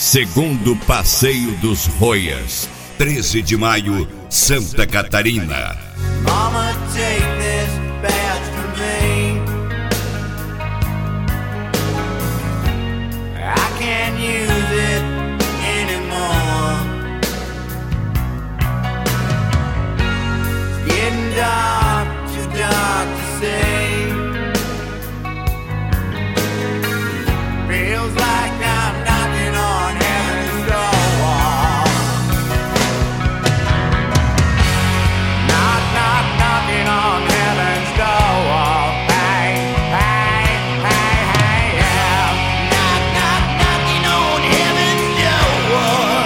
Segundo Passeio dos Roias, 13 de maio, Santa Catarina. Mama, take this badge from me. I can't use it anymore. It's getting dark, too dark to see. Feels like I'm knocking on heaven's door. Knock, knock, knocking on heaven's door. Hey, hey, hey, hey, yeah. Knock, knock, knocking on heaven's door.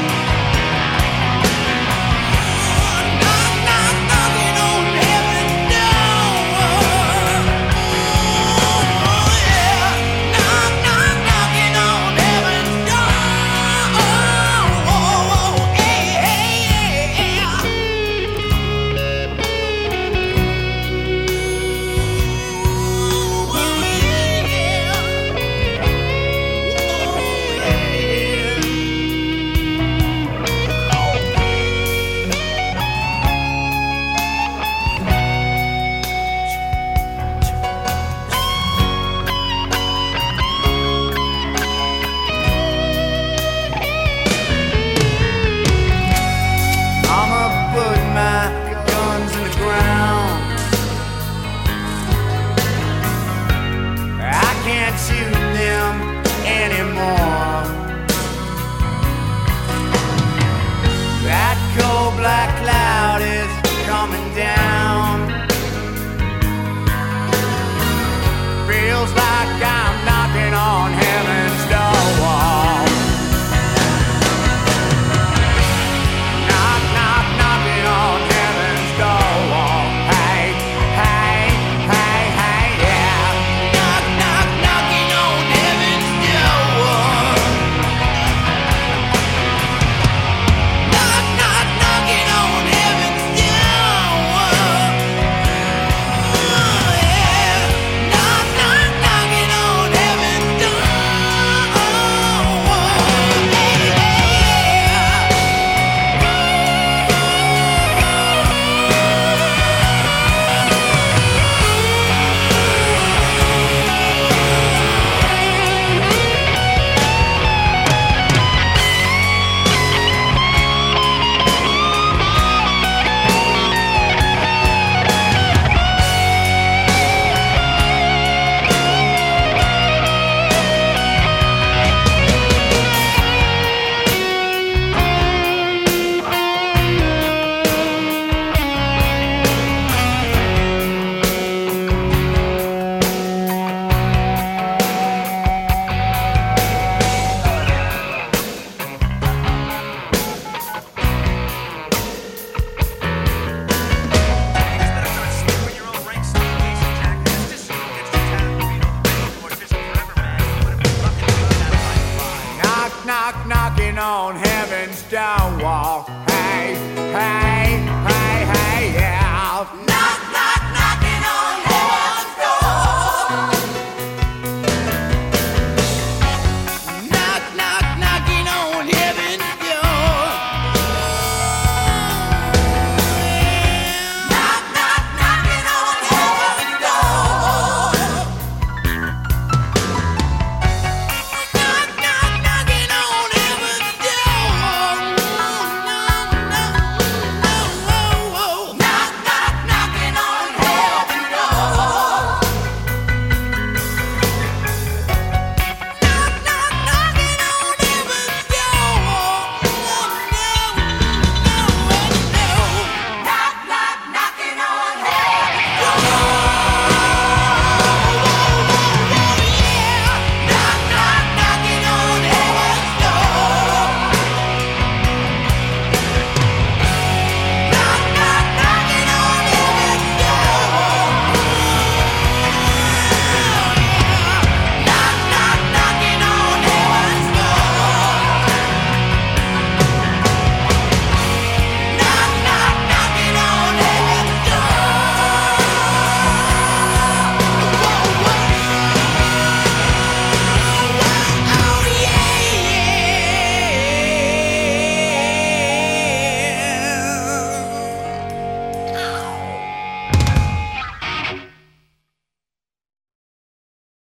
Knock, knock, knocking on heaven's door. Oh, yeah. Knock, knock, knocking on heaven's door. Oh, hey, hey, yeah. I'ma put my guns in the ground. I can't shoot them anymore. That cold black cloud is coming down.